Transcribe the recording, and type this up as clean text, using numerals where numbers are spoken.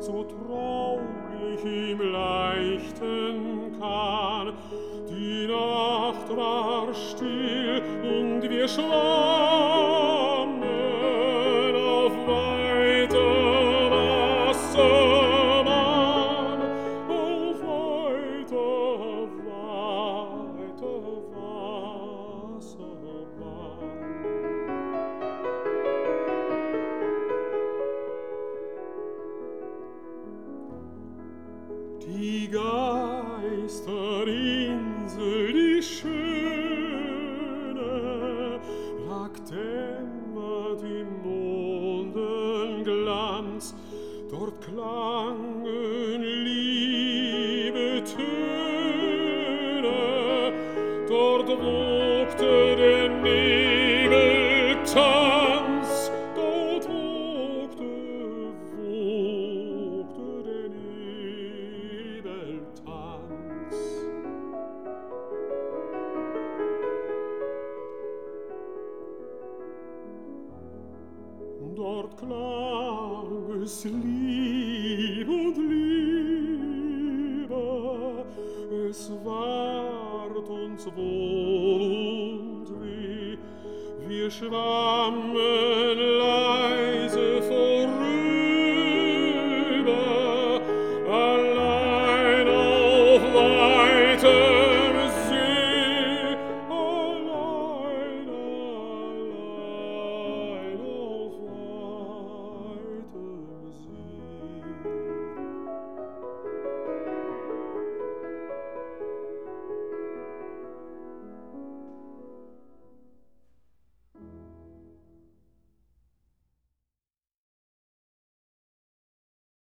so traulich im Leichten kann. Die Nacht war still und wir schwammen auf weiter Wasserbahn, auf weiter Wasserbahn. Die Geisterinsel, die schöne, lag dämmert im Mondenglanz. Dort klangen liebe Töne, dort wogte der Nebeltanz, dort wogte der Nebeltanz. Dort klang es lieb und liebe, es ward uns wohl und weh, wir schwammen leicht